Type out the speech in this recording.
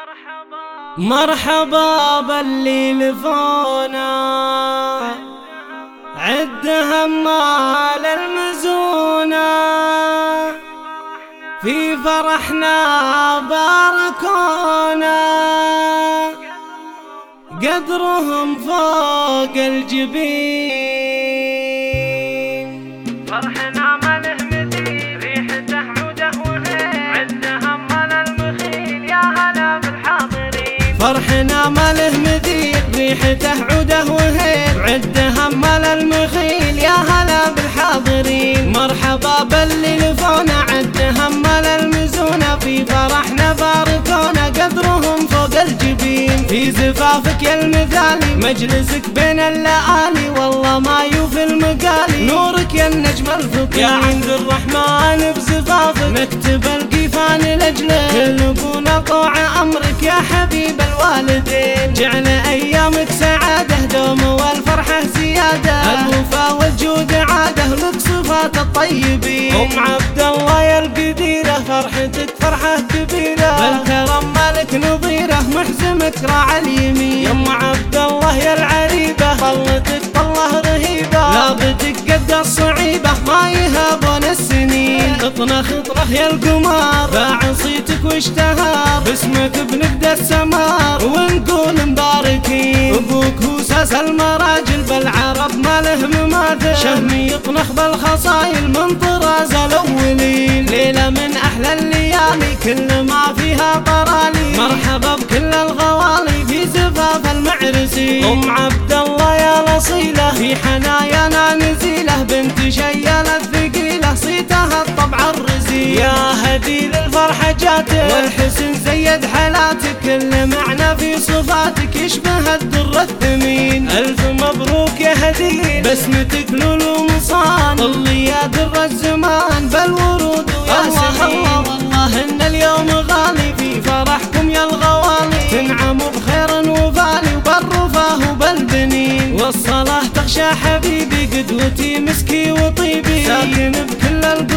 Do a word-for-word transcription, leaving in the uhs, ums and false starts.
مرحبا باللي لفونا عدهم مال المزونة، في فرحنا باركونا قدرهم فوق الجبين. فرحنا ماله مثيل ريحته عوده وهيل عدهم مال المخيل يا هلا بالحاضرين. فرحنا ماله مثيل ريحته عوده وهيل عدهم مال المخيل يا هلا بالحاضرين. مرحبا باللي لفونا عدهم مال المزونة، في فرحنا باركونا قدرهم فوق الجبين. في زفافك يا المثالي مجلسك بين الليالي والله ما يوفي المقالي، نورك يا النجم الفطير يا عند الرحمن بزفافك نكتب القيفان لاجلك كلكونا طوع امرك يا حبيب الوالدين. جعل ايامك سعاده دوم والفرحه زياده، الوفا والجود عاده لك صفات الطيبين. ام عبد الله يا القديره فرحتك فرحه كبيره، بالكرم مالك نظيره محزمك راعى اليمين. يا ام عبد الله يا العريبه طلتك طله رهيبه، لابتك قد الصعيبه ما يهابون السنين. خطنا خطره يا القمار باعصيتك واشتهار، باسمك بنبدا السمار ونقول مباركين. ابوك هو ساس المراجل بالعرب ما له مماثل، شهم يطنخ بالخصايل من طراز الاولين. ليله من احلى الليالي كل ما فيها طرالي، مرحبا بكل الغوالي في زفاف المعرسين. ام عبد الله يا الاصيله في حنايانا نزيله، بنت شياله ثقيله صيتها الطبع الرزين. يا هدي للفرحه جاتك والحسن زيد حالاتك، كل معنى في صفاتك يشبه الدر الثمين. الف مبروك يا هدي بسمتك لولو مصان، طلي يا در الزمان بالورود وياسمين. الله والله ان اليوم غالي في فرحكم يا الغوالي، تنعموا بخير وفالي وبالرفاه وبالبنين. والصلاة تغشى حبيبي قدوتي مسكي وطيبي، ساكن بكل القلب